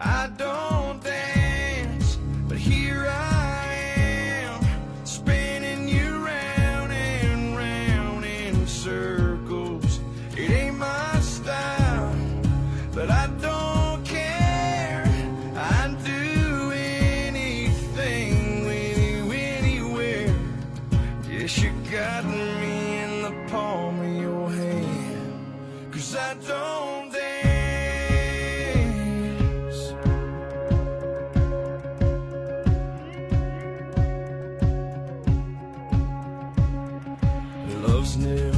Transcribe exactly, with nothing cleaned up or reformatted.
I don't dance, but here I am, spinning you round and round in circles. It ain't my style, but I don't care. I'd do anything with you anywhere. Yes, you got me in the palm of your hand, 'cause I don't dance. Love's new,